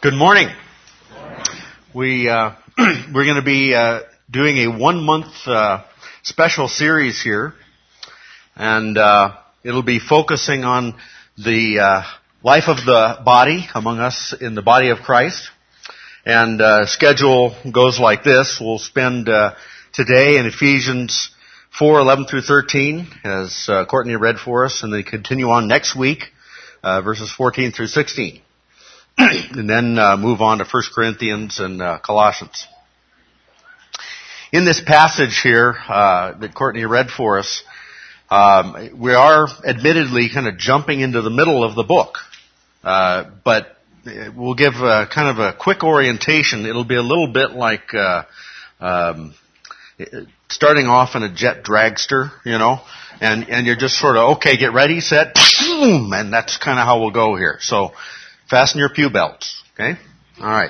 Good morning. We're going to be doing a 1-month special series here, and it'll be focusing on the life of the body among us in the body of Christ. And schedule goes like this: we'll spend today in Ephesians 4:11 through 13, as Courtney read for us, and then continue on next week, verses 14 through 16. And then move on to 1 Corinthians and Colossians. In this passage here that Courtney read for us, we are admittedly kind of jumping into the middle of the book. But we'll give kind of a quick orientation. It'll be a little bit like starting off in a jet dragster, and you're just sort of, okay, get ready, set, boom, and that's kind of how we'll go here. So fasten your pew belts, okay? All right.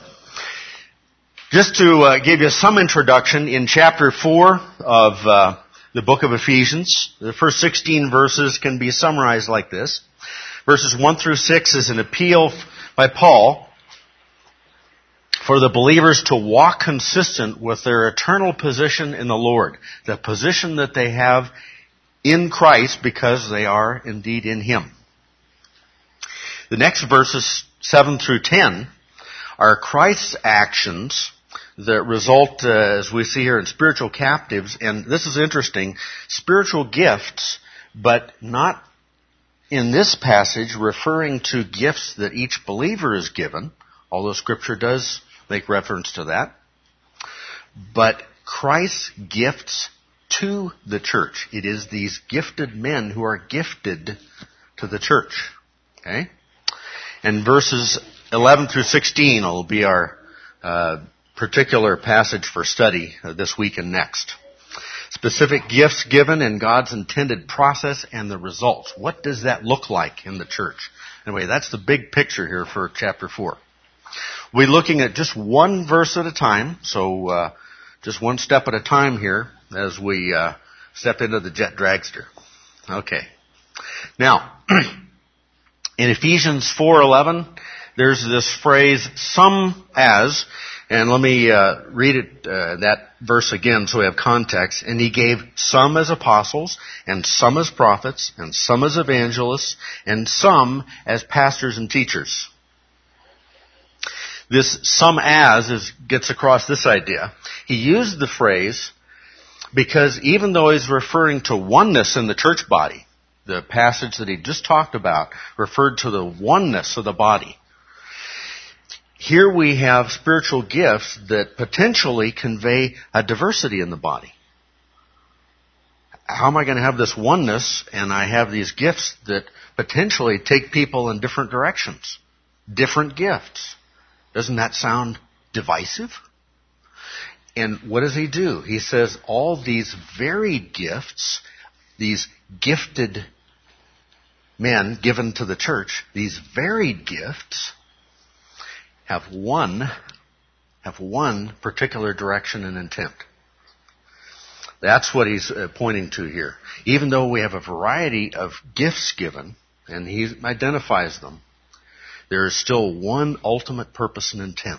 Just to give you some introduction, in chapter 4 of the book of Ephesians, the first 16 verses can be summarized like this. Verses 1 through 6 is an appeal by Paul for the believers to walk consistent with their eternal position in the Lord, the position that they have in Christ because they are indeed in Him. The next verses 7 through 10 are Christ's actions that result, as we see here, in spiritual captives. And this is interesting, spiritual gifts, but not in this passage referring to gifts that each believer is given, although Scripture does make reference to that. But Christ's gifts to the church. It is these gifted men who are gifted to the church. Okay? And verses 11 through 16 will be our particular passage for study this week and next. Specific gifts given in God's intended process and the results. What does that look like in the church? Anyway, that's the big picture here for chapter 4. We're looking at just one verse at a time, so just one step at a time here as we step into the jet dragster. Okay. Now, in Ephesians 4:11, there's this phrase, some as, and let me read it, that verse again so we have context. And He gave some as apostles, and some as prophets, and some as evangelists, and some as pastors and teachers. This some as gets across this idea. He used the phrase because even though He's referring to oneness in the church body, the passage that he just talked about referred to the oneness of the body. Here we have spiritual gifts that potentially convey a diversity in the body. How am I going to have this oneness and I have these gifts that potentially take people in different directions? Different gifts. Doesn't that sound divisive? And what does he do? He says all these varied gifts, these gifted men given to the church, these varied gifts have one particular direction and intent. That's what he's pointing to here. Even though we have a variety of gifts given, and he identifies them, there is still one ultimate purpose and intent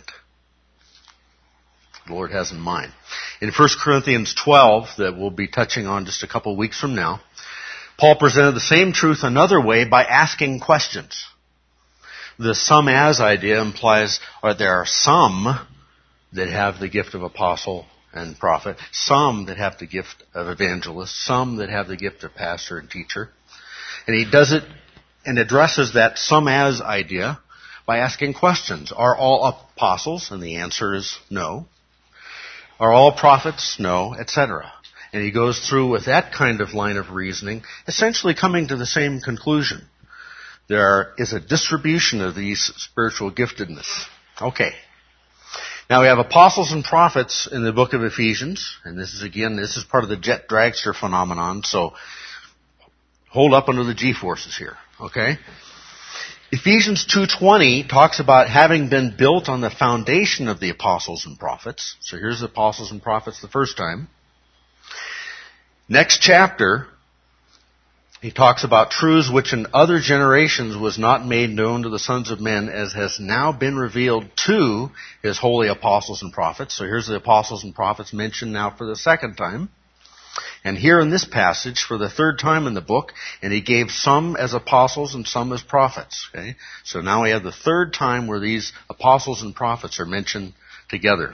the Lord has in mind. In 1 Corinthians 12, that we'll be touching on just a couple of weeks from now, Paul presented the same truth another way by asking questions. The some as idea implies there are some that have the gift of apostle and prophet, some that have the gift of evangelist, some that have the gift of pastor and teacher. And he does it and addresses that some as idea by asking questions. Are all apostles? And the answer is no. Are all prophets? No, etc. And he goes through with that kind of line of reasoning, essentially coming to the same conclusion. There is a distribution of these spiritual giftedness. Okay. Now we have apostles and prophets in the book of Ephesians, and this is part of the jet dragster phenomenon, so hold up under the G-forces here, okay? Ephesians 2:20 talks about having been built on the foundation of the apostles and prophets. So here's the apostles and prophets the first time. Next chapter, He talks about truths which in other generations was not made known to the sons of men, as has now been revealed to his holy apostles and prophets. So here's the apostles and prophets mentioned now for the second time. And here in this passage, for the third time in the book, and he gave some as apostles and some as prophets. Okay? So now we have the third time where these apostles and prophets are mentioned together.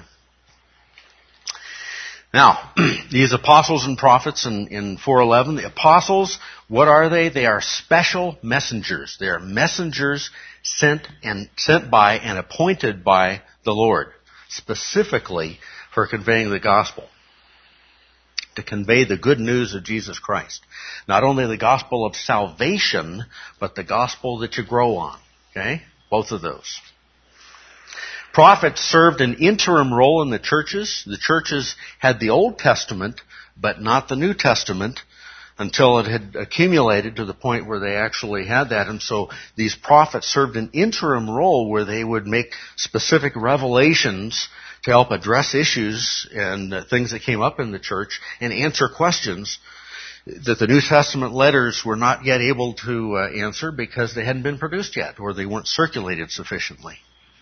Now, these apostles and prophets in 4:11, the apostles, what are they? They are special messengers. They are messengers sent by and appointed by the Lord, specifically for conveying the gospel, to convey the good news of Jesus Christ. Not only the gospel of salvation, but the gospel that you grow on. Okay? Both of those. Prophets served an interim role in the churches. The churches had the Old Testament, but not the New Testament, until it had accumulated to the point where they actually had that. And so these prophets served an interim role where they would make specific revelations to help address issues and things that came up in the church and answer questions that the New Testament letters were not yet able to answer because they hadn't been produced yet or they weren't circulated sufficiently.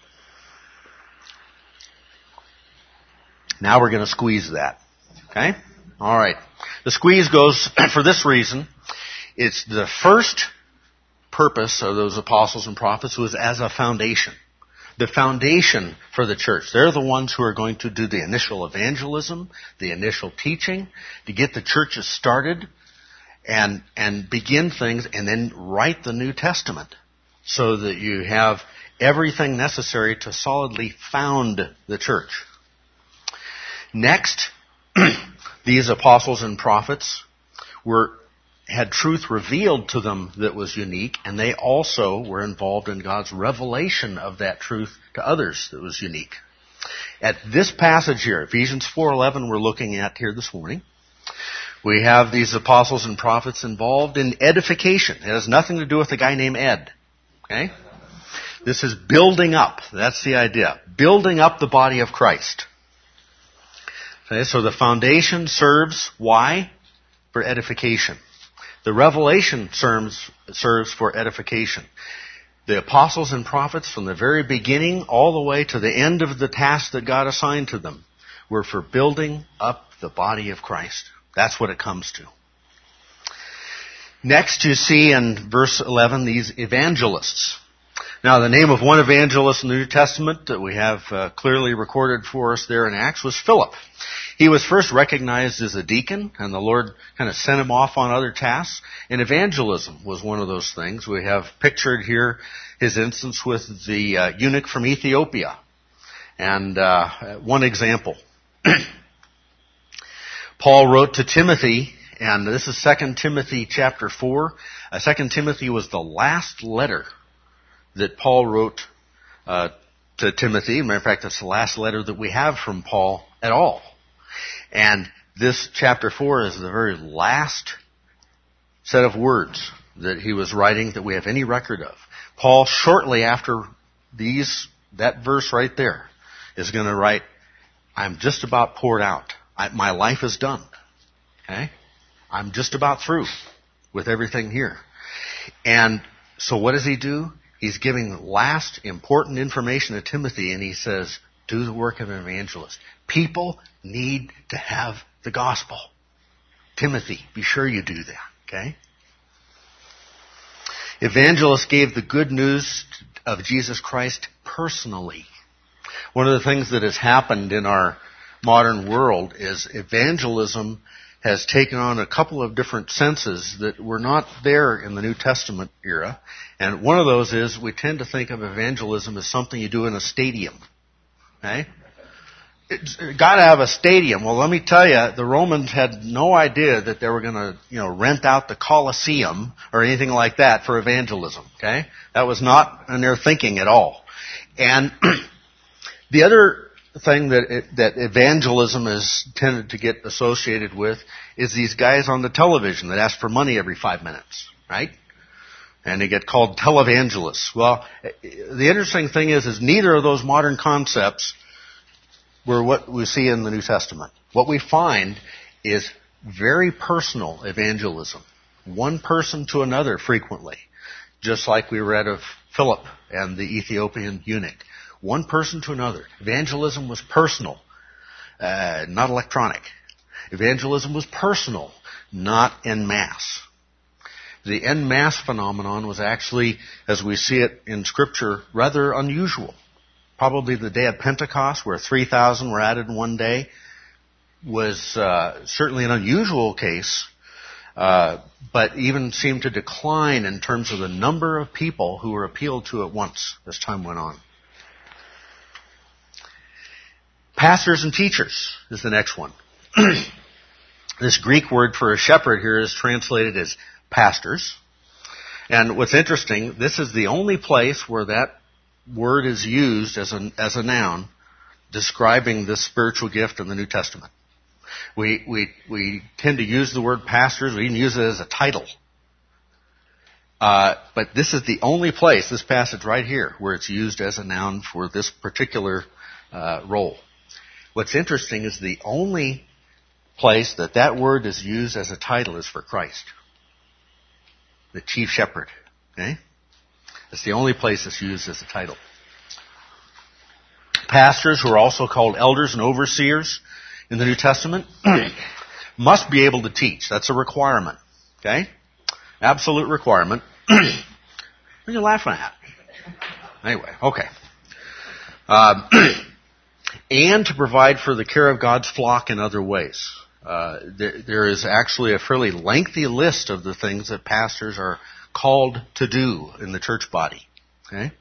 Now we're going to squeeze that. Okay? All right. The squeeze goes for this reason. It's the first purpose of those apostles and prophets was as a foundation. The foundation for the church. They're the ones who are going to do the initial evangelism, the initial teaching, to get the churches started and begin things and then write the New Testament so that you have everything necessary to solidly found the church. Next, these apostles and prophets had truth revealed to them that was unique, and they also were involved in God's revelation of that truth to others that was unique. At this passage here, Ephesians 4:11, we're looking at here this morning, we have these apostles and prophets involved in edification. It has nothing to do with a guy named Ed. Okay? This is building up. That's the idea. Building up the body of Christ. Okay, so the foundation serves, why? For edification. The revelation serves for edification. The apostles and prophets from the very beginning all the way to the end of the task that God assigned to them were for building up the body of Christ. That's what it comes to. Next you see in verse 11 these evangelists. Now, the name of one evangelist in the New Testament that we have clearly recorded for us there in Acts was Philip. He was first recognized as a deacon, and the Lord kind of sent him off on other tasks. And evangelism was one of those things. We have pictured here his instance with the eunuch from Ethiopia. And one example. Paul wrote to Timothy, and this is 2 Timothy chapter 4. 2 Timothy was the last letter that Paul wrote to Timothy. As a matter of fact, it's the last letter that we have from Paul at all. And this chapter 4 is the very last set of words that he was writing that we have any record of. Paul, shortly after that verse right there, is going to write, I'm just about poured out. My life is done. Okay? I'm just about through with everything here. And so what does he do? He's giving last important information to Timothy, and he says, do the work of an evangelist. People need to have the gospel. Timothy, be sure you do that, okay? Evangelists gave the good news of Jesus Christ personally. One of the things that has happened in our modern world is evangelism has taken on a couple of different senses that were not there in the New Testament era. And one of those is we tend to think of evangelism as something you do in a stadium. Okay? It's got to have a stadium. Well, let me tell you, the Romans had no idea that they were going to, rent out the Colosseum or anything like that for evangelism. Okay? That was not in their thinking at all. And the other thing that evangelism is tended to get associated with is these guys on the television that ask for money every 5 minutes, right? And they get called televangelists. Well, the interesting thing is neither of those modern concepts were what we see in the New Testament. What we find is very personal evangelism. one person to another frequently, just like we read of Philip and the Ethiopian eunuch. One person to another. Evangelism was personal, not electronic. Evangelism was personal, not en masse. The en masse phenomenon was actually, as we see it in Scripture, rather unusual. Probably the day of Pentecost, where 3,000 were added in one day, was certainly an unusual case, but even seemed to decline in terms of the number of people who were appealed to at once as time went on. Pastors and teachers is the next one. This Greek word for a shepherd here is translated as pastors. And what's interesting, this is the only place where that word is used as a noun describing this spiritual gift in the New Testament. We tend to use the word pastors, we even use it as a title. But this is the only place, this passage right here, where it's used as a noun for this particular role. What's interesting is the only place that word is used as a title is for Christ, the chief shepherd. Okay? It's the only place it's used as a title. Pastors, who are also called elders and overseers in the New Testament, must be able to teach. That's a requirement. Okay? Absolute requirement. What are you laughing at? Anyway, okay. And to provide for the care of God's flock in other ways. There is actually a fairly lengthy list of the things that pastors are called to do in the church body. Okay?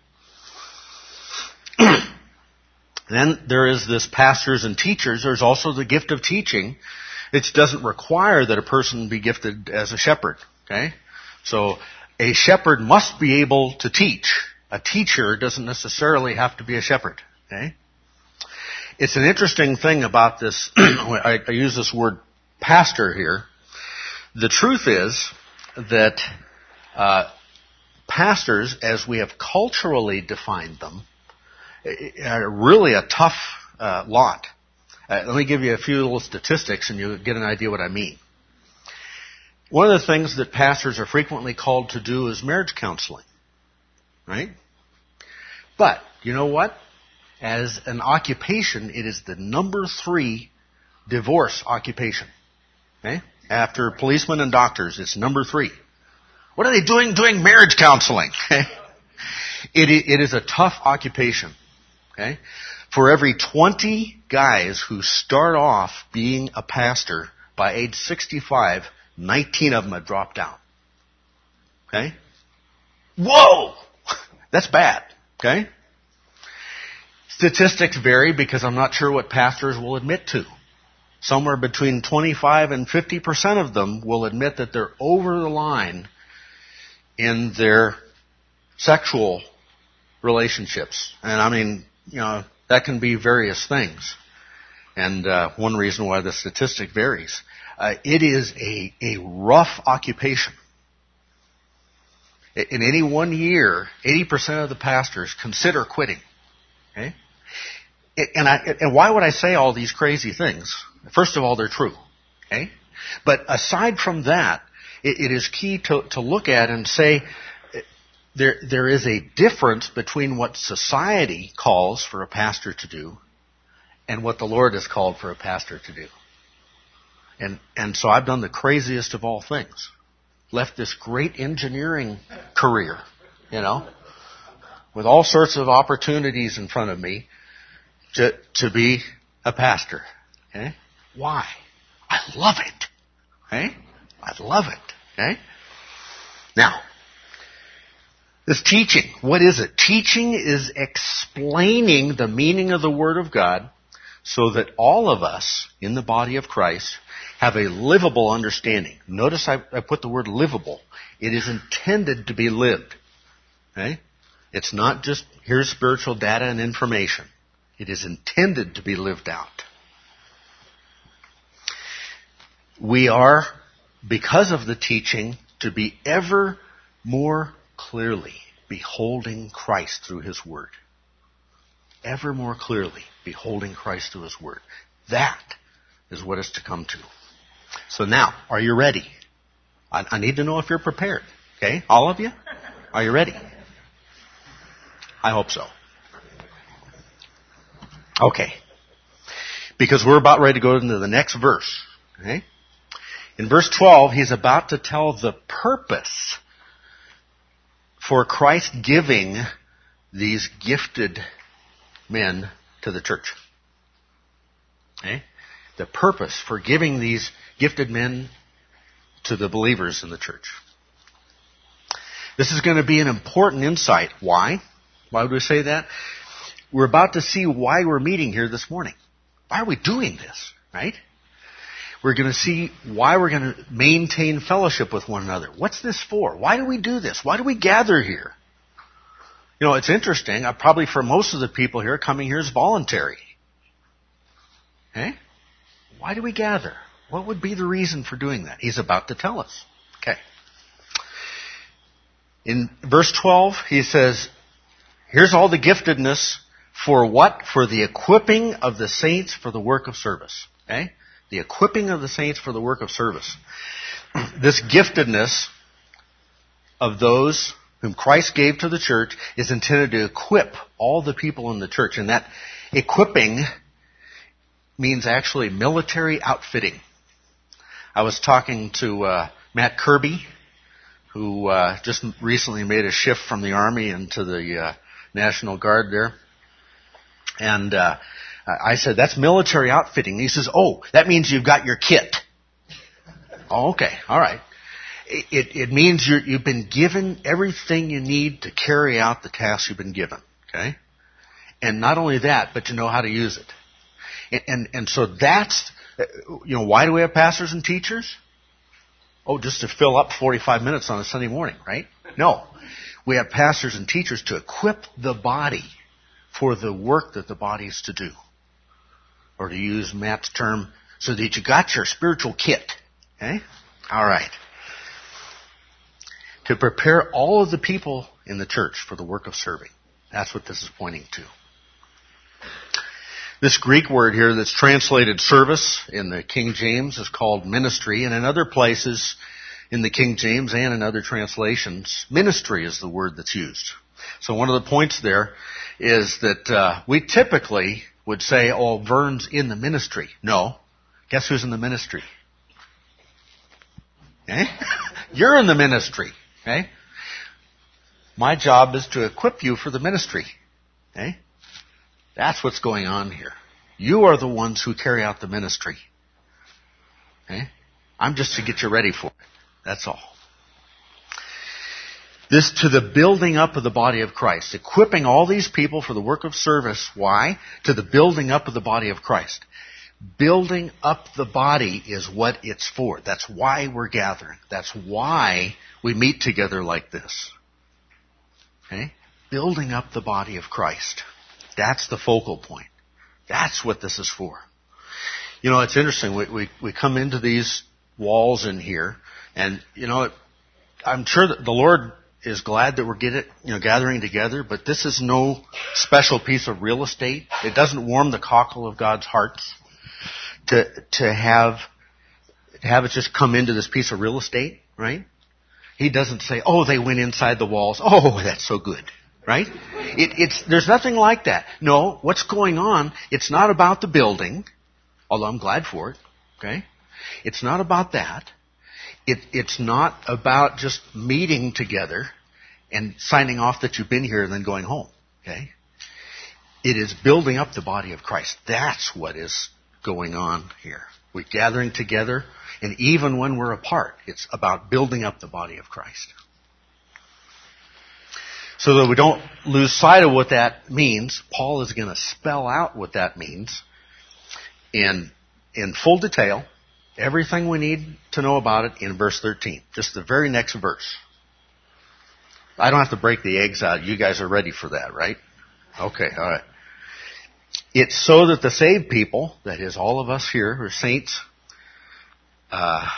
Then there is this pastors and teachers. There's also the gift of teaching. It doesn't require that a person be gifted as a shepherd. Okay? So a shepherd must be able to teach. A teacher doesn't necessarily have to be a shepherd. Okay? It's an interesting thing about this. I use this word pastor here. The truth is that pastors, as we have culturally defined them, are really a tough lot. Let me give you a few little statistics and you'll get an idea what I mean. One of the things that pastors are frequently called to do is marriage counseling. Right? But, you know what? As an occupation, it is the number 3 divorce occupation. Okay? After policemen and doctors, it's number 3. What are they doing? Doing marriage counseling. Okay? It is a tough occupation. Okay? For every 20 guys who start off being a pastor by age 65, 19 of them have dropped out. Okay? Whoa! That's bad. Okay? Statistics vary because I'm not sure what pastors will admit to. Somewhere between 25 and 50% of them will admit that they're over the line in their sexual relationships. And I mean, that can be various things. And one reason why the statistic varies. It is a rough occupation. In any one year, 80% of the pastors consider quitting. Okay? And why would I say all these crazy things? First of all, they're true. Okay? But aside from that, it is key to look at and say there is a difference between what society calls for a pastor to do and what the Lord has called for a pastor to do. And so I've done the craziest of all things. Left this great engineering career, with all sorts of opportunities in front of me to be a pastor. Okay? Why? I love it. Okay? I love it. Okay? Now, this teaching, what is it? Teaching is explaining the meaning of the Word of God so that all of us in the body of Christ have a livable understanding. Notice I put the word livable. It is intended to be lived. Okay? It's not just, here's spiritual data and information. It is intended to be lived out. We are, because of the teaching, to be ever more clearly beholding Christ through His Word. Ever more clearly beholding Christ through His Word. That is what is to come to. So now, are you ready? I need to know if you're prepared. Okay? All of you? Are you ready? I hope so. Okay. Because we're about ready to go into the next verse. Okay? In verse 12, he's about to tell the purpose for Christ giving these gifted men to the church. Okay? The purpose for giving these gifted men to the believers in the church. This is going to be an important insight. Why? Why would we say that? We're about to see why we're meeting here this morning. Why are we doing this? Right? We're going to see why we're going to maintain fellowship with one another. What's this for? Why do we do this? Why do we gather here? You know, it's interesting. Probably for most of the people here, coming here is voluntary. Okay? Why do we gather? What would be the reason for doing that? He's about to tell us. Okay. In verse 12, he says, here's all the giftedness for what? For the equipping of the saints for the work of service. Okay? The equipping of the saints for the work of service. This giftedness of those whom Christ gave to the church is intended to equip all the people in the church. And that equipping means actually military outfitting. I was talking to Matt Kirby, who just recently made a shift from the Army into the National Guard there. And I said, that's military outfitting. He says, oh, that means you've got your kit. Oh, okay, all right. It means you've been given everything you need to carry out the tasks you've been given, okay? And not only that, but you know how to use it. And so that's, you know, why do we have pastors and teachers? Oh, just to fill up 45 minutes on a Sunday morning, right? No. We have pastors and teachers to equip the body for the work that the body is to do. Or to use Matt's term, so that you got your spiritual kit. Okay? All right. To prepare all of the people in the church for the work of serving. That's what this is pointing to. This Greek word here that's translated service in the King James is called ministry, and in other places in the King James and in other translations, ministry is the word that's used. So one of the points there is that we typically would say, oh, Vern's in the ministry. No. Guess who's in the ministry? Okay? You're in the ministry. Okay? My job is to equip you for the ministry. Okay? That's what's going on here. You are the ones who carry out the ministry. Okay? I'm just to get you ready for it. That's all. This to the building up of the body of Christ. Equipping all these people for the work of service. Why? To the building up of the body of Christ. Building up the body is what it's for. That's why we're gathering. That's why we meet together like this. Okay? Building up the body of Christ. That's the focal point. That's what this is for. You know, it's interesting. We come into these walls in here, and, you know, I'm sure that the Lord is glad that we're gathering together, but this is no special piece of real estate. It doesn't warm the cockle of God's hearts to have it just come into this piece of real estate, right? He doesn't say, oh, they went inside the walls. Oh, that's so good. Right? There's nothing like that. No, what's going on, it's not about the building, although I'm glad for it, okay? It's not about that. It's not about just meeting together and signing off that you've been here and then going home, okay? It is building up the body of Christ. That's what is going on here. We're gathering together, and even when we're apart, it's about building up the body of Christ. So that we don't lose sight of what that means, Paul is going to spell out what that means in full detail, everything we need to know about it in verse 13. Just the very next verse. I don't have to break the eggs out. You guys are ready for that, right? Okay, all right. It's so that the saved people, that is all of us here who are saints, are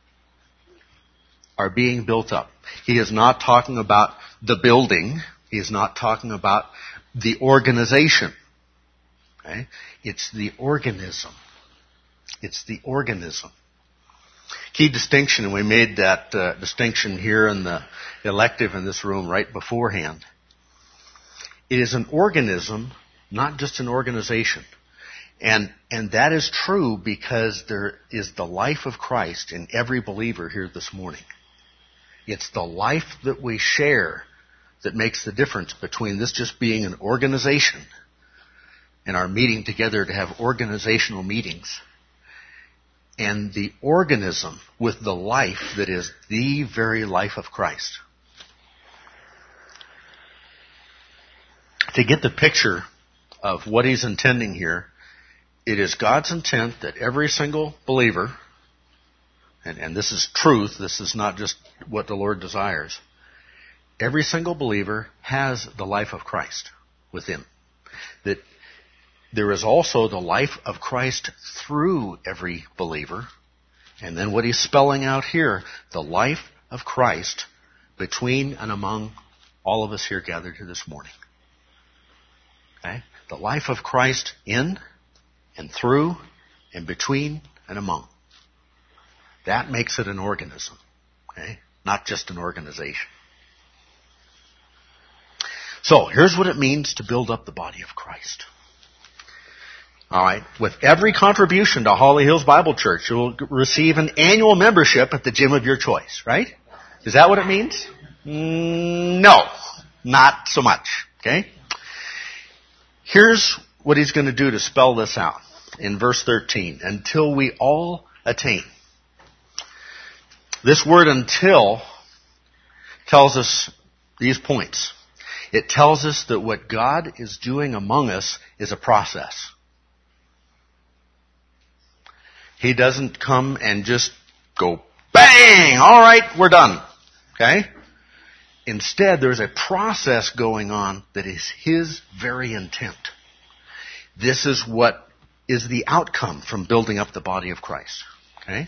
being built up. He is not talking about the building. He is not talking about the organization. Okay? It's the organism. It's the organism. Key distinction, and we made that distinction here in the elective in this room right beforehand. It is an organism, not just an organization. And that is true because there is the life of Christ in every believer here this morning. It's the life that we share that makes the difference between this just being an organization and our meeting together to have organizational meetings, and the organism with the life that is the very life of Christ. To get the picture of what he's intending here, it is God's intent that every single believer, and this is truth, this is not just what the Lord desires, every single believer has the life of Christ within. That there is also the life of Christ through every believer. And then what he's spelling out here, the life of Christ between and among all of us here gathered here this morning. Okay? The life of Christ in and through and between and among. That makes it an organism. Okay? Not just an organization. So, here's what it means to build up the body of Christ. Alright, with every contribution to Holly Hills Bible Church, you'll receive an annual membership at the gym of your choice, right? Is that what it means? No, not so much, okay? Here's what he's going to do to spell this out in verse 13. Until we all attain. This word until tells us these points. It tells us that what God is doing among us is a process. He doesn't come and just go, bang, all right, we're done. Okay? Instead, there's a process going on that is His very intent. This is what is the outcome from building up the body of Christ. Okay?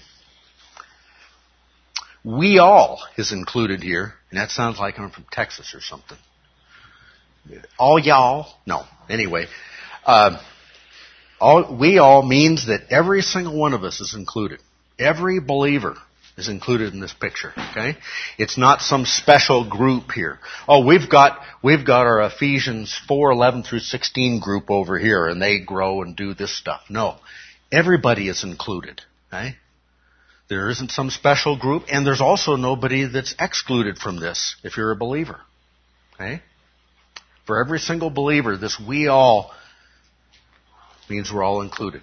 We all is included here, and that sounds like I'm from Texas or something. All y'all? No. Anyway, we all means that every single one of us is included. Every believer is included in this picture. Okay? It's not some special group here. Oh, we've got our Ephesians 4:11 through 16 group over here, and they grow and do this stuff. No, everybody is included. Okay? There isn't some special group, and there's also nobody that's excluded from this if you're a believer. Okay? For every single believer, this we all means we're all included.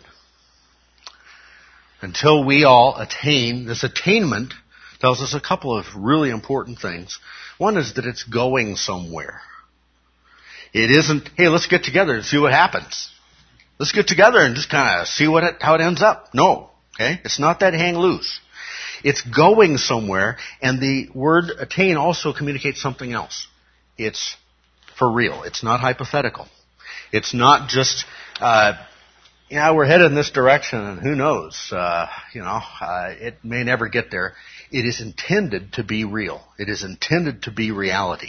Until we all attain, this attainment tells us a couple of really important things. One is that it's going somewhere. It isn't, hey, let's get together and see what happens. Let's get together and just kind of see how it ends up. No. Okay? It's not that hang loose. It's going somewhere, and the word attain also communicates something else. It's for real. It's not hypothetical. It's not just, we're headed in this direction, and who knows, it may never get there. It is intended to be real. It is intended to be reality.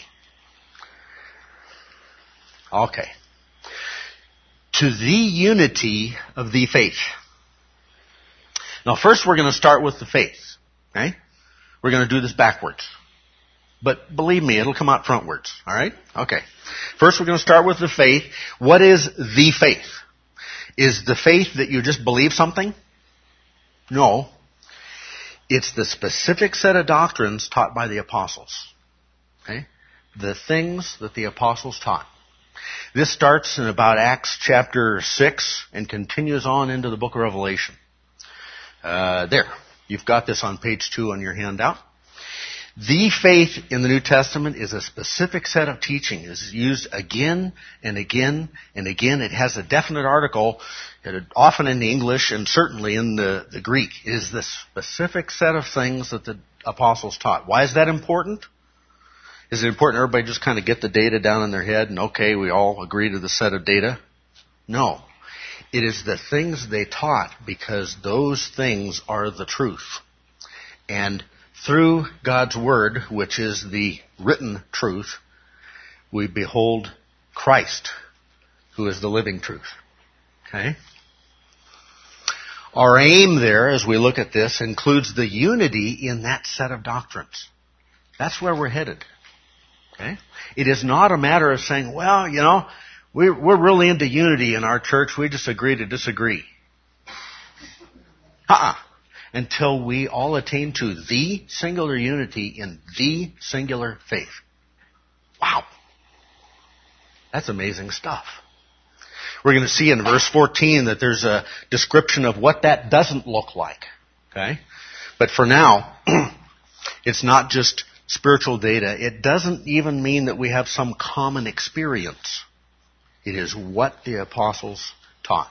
Okay. To the unity of the faith. Now, first we're going to start with the faith. Okay? We're going to do this backwards. But believe me, it'll come out frontwards. All right? Okay. First we're going to start with the faith. What is the faith? Is the faith that you just believe something? No. It's the specific set of doctrines taught by the apostles. Okay? The things that the apostles taught. This starts in about Acts chapter 6 and continues on into the book of Revelation. There. You've got this on page 2 on your handout. The faith in the New Testament is a specific set of teaching. It's used again and again and again. It has a definite article, often in English and certainly in the Greek. It is the specific set of things that the apostles taught. Why is that important? Is it important everybody just kind of get the data down in their head and okay, we all agree to the set of data? No. It is the things they taught because those things are the truth. And through God's Word, which is the written truth, we behold Christ, who is the living truth. Okay? Our aim there, as we look at this, includes the unity in that set of doctrines. That's where we're headed. Okay? It is not a matter of saying, well, we're really into unity in our church. We just agree to disagree. Until we all attain to the singular unity in the singular faith. Wow. That's amazing stuff. We're going to see in verse 14 that there's a description of what that doesn't look like. Okay? But for now, it's not just spiritual data. It doesn't even mean that we have some common experience. It is what the apostles taught.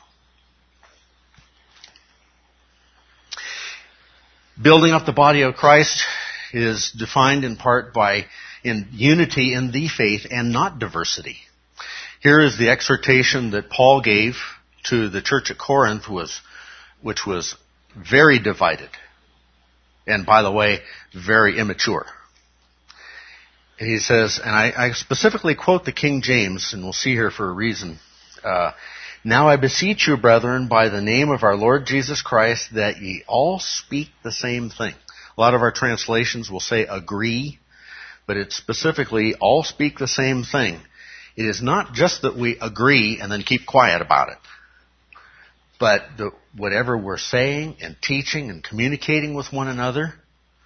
Building up the body of Christ is defined in part by unity in the faith and not diversity. Here is the exhortation that Paul gave to the church at Corinth, which was very divided. And by the way, very immature. And he says, and I specifically quote the King James, and we'll see here for a reason. Now I beseech you, brethren, by the name of our Lord Jesus Christ, that ye all speak the same thing. A lot of our translations will say agree, but it's specifically all speak the same thing. It is not just that we agree and then keep quiet about it, but whatever we're saying and teaching and communicating with one another,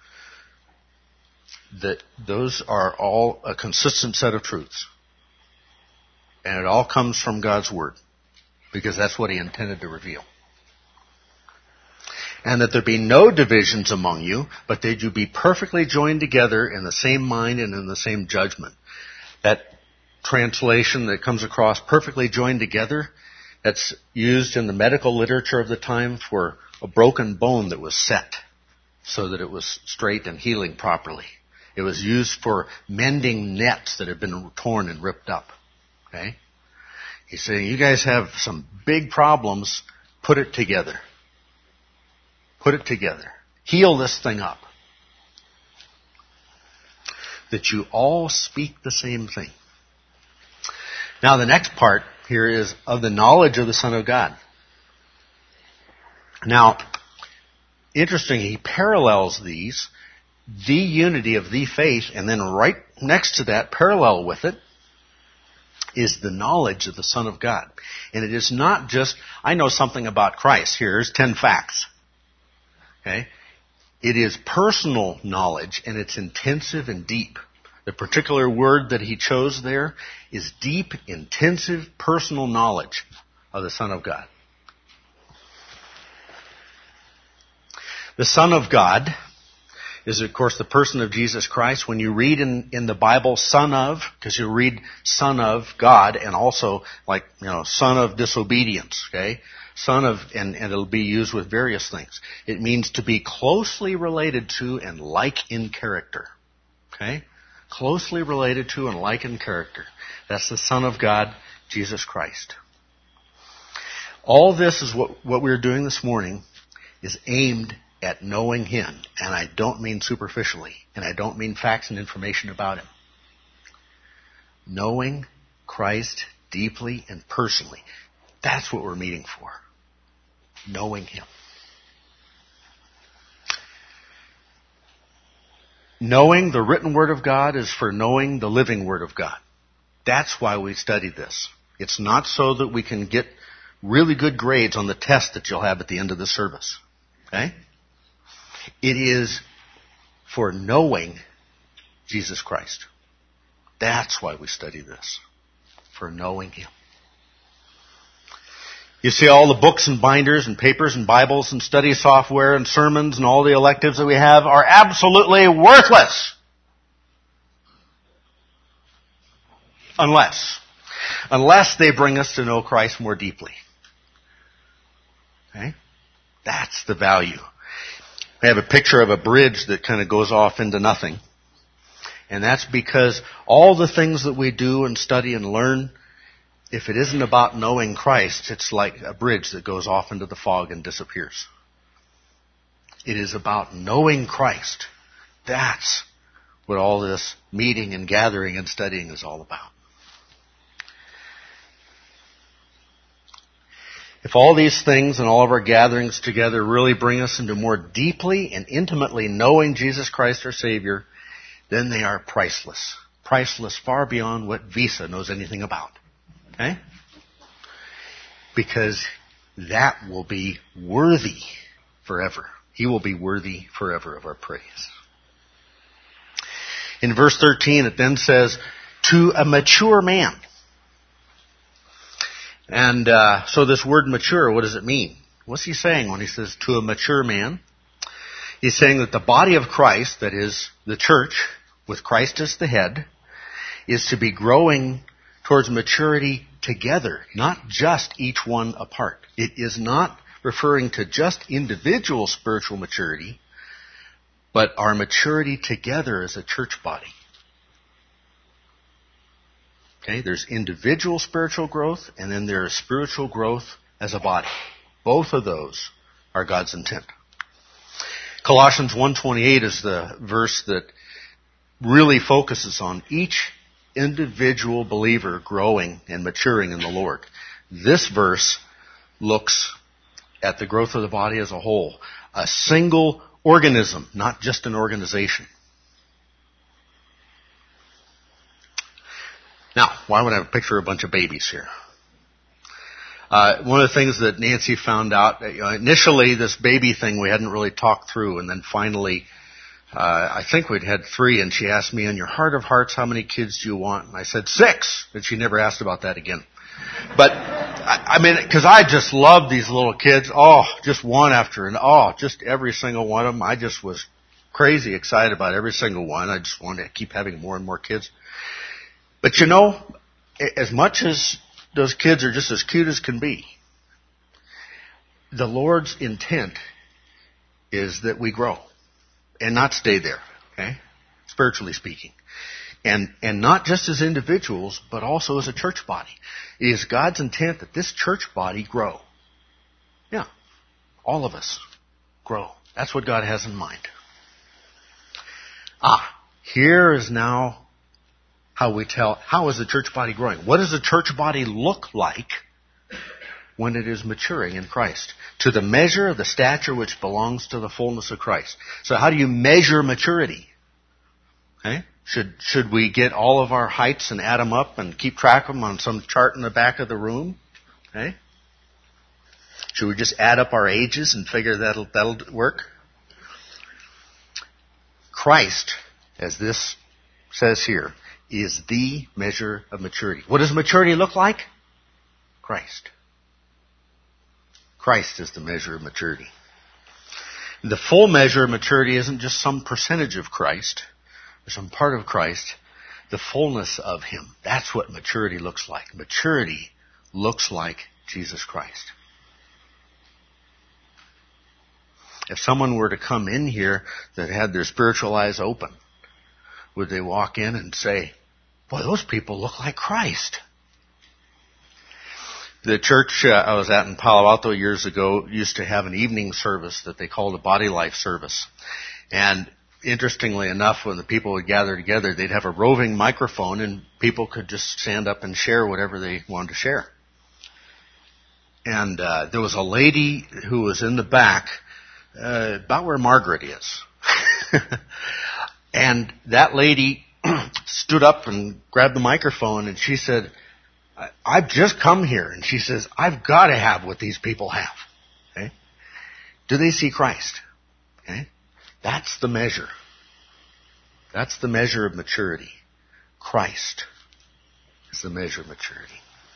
that those are all a consistent set of truths. And it all comes from God's Word, because that's what He intended to reveal. And that there be no divisions among you, but that you be perfectly joined together in the same mind and in the same judgment. That translation that comes across perfectly joined together, that's used in the medical literature of the time for a broken bone that was set so that it was straight and healing properly. It was used for mending nets that had been torn and ripped up. Okay? He's saying, you guys have some big problems, put it together. Put it together. Heal this thing up. That you all speak the same thing. Now the next part here is of the knowledge of the Son of God. Now, interesting, he parallels these, the unity of the faith, and then right next to that, parallel with it, is the knowledge of the Son of God. And it is not just, I know something about Christ. Here's 10 facts. Okay? It is personal knowledge, and it's intensive and deep. The particular word that he chose there is deep, intensive, personal knowledge of the Son of God. The Son of God is, of course, the person of Jesus Christ. When you read in the Bible, Son of, because you read Son of God, and also, Son of disobedience, okay? Son of, and it'll be used with various things. It means to be closely related to and like in character, okay? Closely related to and like in character. That's the Son of God, Jesus Christ. All this is what we're doing this morning is aimed at knowing Him. And I don't mean superficially. And I don't mean facts and information about Him. Knowing Christ deeply and personally. That's what we're meeting for. Knowing Him. Knowing the written Word of God is for knowing the living Word of God. That's why we study this. It's not so that we can get really good grades on the test that you'll have at the end of the service. Okay? It is for knowing Jesus Christ. That's why we study this. For knowing Him. You see, all the books and binders and papers and Bibles and study software and sermons and all the electives that we have are absolutely worthless. Unless they bring us to know Christ more deeply. Okay? That's the value. I have a picture of a bridge that kind of goes off into nothing. And that's because all the things that we do and study and learn, if it isn't about knowing Christ, it's like a bridge that goes off into the fog and disappears. It is about knowing Christ. That's what all this meeting and gathering and studying is all about. If all these things and all of our gatherings together really bring us into more deeply and intimately knowing Jesus Christ our Savior, then they are priceless. Priceless far beyond what Visa knows anything about. Okay? Because that will be worthy forever. He will be worthy forever of our praise. In verse 13 it then says, to a mature man. And so this word mature, what does it mean? What's he saying when he says to a mature man? He's saying that the body of Christ, that is the church, with Christ as the head, is to be growing towards maturity together, not just each one apart. It is not referring to just individual spiritual maturity, but our maturity together as a church body. Okay, there's individual spiritual growth, and then there is spiritual growth as a body. Both of those are God's intent. Colossians 1:28 is the verse that really focuses on each individual believer growing and maturing in the Lord. This verse looks at the growth of the body as a whole. A single organism, not just an organization. Now, why would I have a picture of a bunch of babies here? One of the things that Nancy found out, initially this baby thing we hadn't really talked through, and then finally, I think we'd had 3, and she asked me, in your heart of hearts, how many kids do you want? And I said 6, and she never asked about that again. But, I mean, because I just love these little kids. Oh, just one after, and just every single one of them. I just was crazy excited about every single one. I just wanted to keep having more and more kids. But you know, as much as those kids are just as cute as can be, the Lord's intent is that we grow and not stay there, okay? Spiritually speaking. And not just as individuals, but also as a church body. It is God's intent that this church body grow. Yeah. All of us grow. That's what God has in mind. Here is now how we tell, how is the church body growing? What does the church body look like when it is maturing in Christ? To the measure of the stature which belongs to the fullness of Christ. So how do you measure maturity? Okay? Should we get all of our heights and add them up and keep track of them on some chart in the back of the room? Okay? Should we just add up our ages and figure that'll work? Christ, as this says here, is the measure of maturity. What does maturity look like? Christ. Christ is the measure of maturity. The full measure of maturity isn't just some percentage of Christ, or some part of Christ, the fullness of Him. That's what maturity looks like. Maturity looks like Jesus Christ. If someone were to come in here that had their spiritual eyes open, would they walk in and say, boy, those people look like Christ? The church I was at in Palo Alto years ago used to have an evening service that they called a Body Life service. And interestingly enough, when the people would gather together, they'd have a roving microphone and people could just stand up and share whatever they wanted to share. And there was a lady who was in the back, about where Margaret is. And that lady stood up and grabbed the microphone and she said, I've just come here. And she says, I've got to have what these people have. Okay? Do they see Christ? Okay? That's the measure. That's the measure of maturity. Christ is the measure of maturity.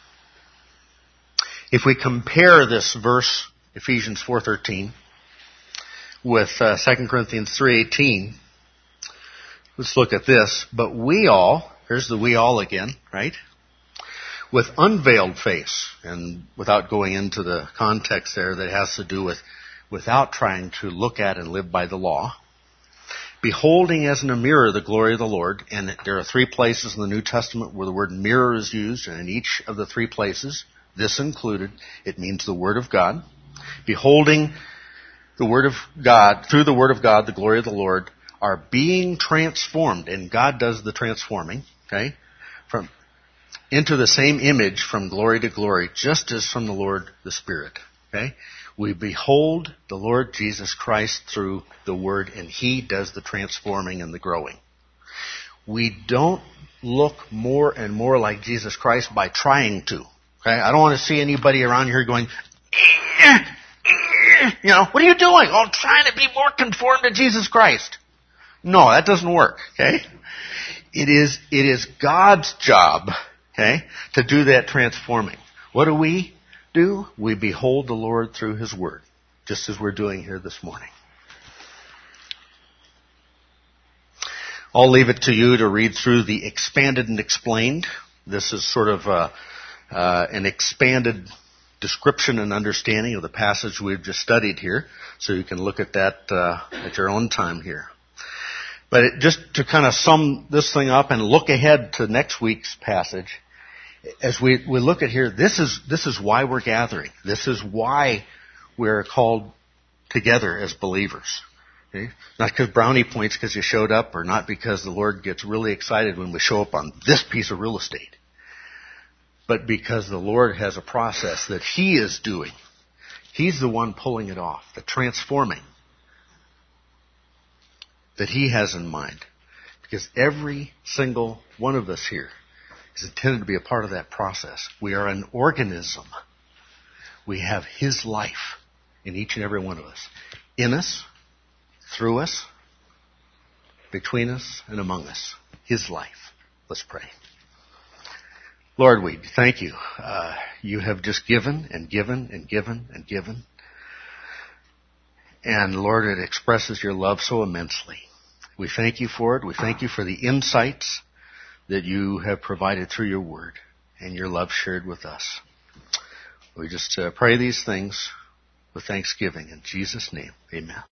If we compare this verse, Ephesians 4:13, with 2 Corinthians 3:18, let's look at this. But we all, here's the we all again, right? With unveiled face, and without going into the context there that has to do with without trying to look at and live by the law, beholding as in a mirror the glory of the Lord. And there are 3 places in the New Testament where the word mirror is used, and in each of the 3 places, this included, it means the Word of God. Beholding the Word of God, through the Word of God, the glory of the Lord, are being transformed, and God does the transforming, okay, into the same image from glory to glory, just as from the Lord the Spirit. Okay? We behold the Lord Jesus Christ through the Word, and He does the transforming and the growing. We don't look more and more like Jesus Christ by trying to. Okay? I don't want to see anybody around here going, what are you doing? Oh, I'm trying to be more conformed to Jesus Christ. No, that doesn't work. Okay? It is God's job, okay, to do that transforming. What do? We behold the Lord through His Word, just as we're doing here this morning. I'll leave it to you to read through the expanded and explained. This is sort of an expanded description and understanding of the passage we've just studied here, so you can look at that at your own time here. But just to kind of sum this thing up and look ahead to next week's passage, as we look at here, this is why we're gathering. This is why we're called together as believers. Okay? Not because brownie points because you showed up, or not because the Lord gets really excited when we show up on this piece of real estate, but because the Lord has a process that He is doing. He's the one pulling it off, the transforming that He has in mind. Because every single one of us here is intended to be a part of that process. We are an organism. We have His life in each and every one of us. In us, through us, between us, and among us. His life. Let's pray. Lord, we thank You. You have just given and given and given and given. And Lord, it expresses Your love so immensely. We thank You for it. We thank You for the insights that You have provided through Your Word and Your love shared with us. We just pray these things with thanksgiving. In Jesus' name, amen.